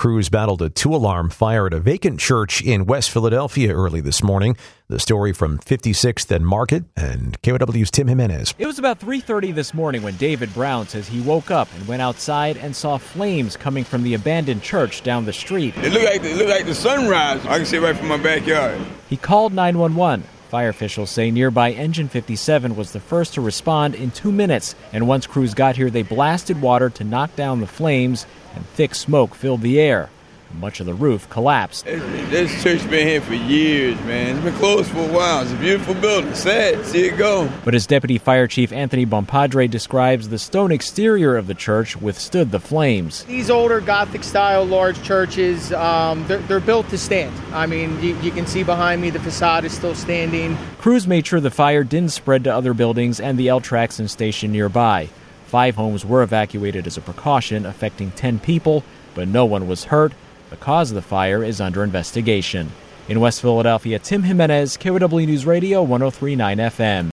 crews battled a two-alarm fire at a vacant church in West Philadelphia early this morning. The story from 56th and Market, and KOW's Tim Jimenez. It was about 3:30 this morning when David Brown says he woke up and went outside and saw flames coming from the abandoned church down the street. It looked like the sunrise. I can see it right from my backyard. He called 911. Fire officials say nearby Engine 57 was the first to respond in 2 minutes, and once crews got here, they blasted water to knock down the flames, and thick smoke filled the air. Much of the roof collapsed. This church been here for years, man. It's been closed for a while. It's a beautiful building. Sad to see it go. But as Deputy Fire Chief Anthony Bompadre describes, the stone exterior of the church withstood the flames. These older Gothic-style large churches, they're built to stand. I mean, you can see behind me the facade is still standing. Crews made sure the fire didn't spread to other buildings and the L-Traxon station nearby. 5 homes were evacuated as a precaution, affecting 10 people, but no one was hurt. The cause of the fire is under investigation. In West Philadelphia, Tim Jimenez, KOW News Radio 103.9 FM.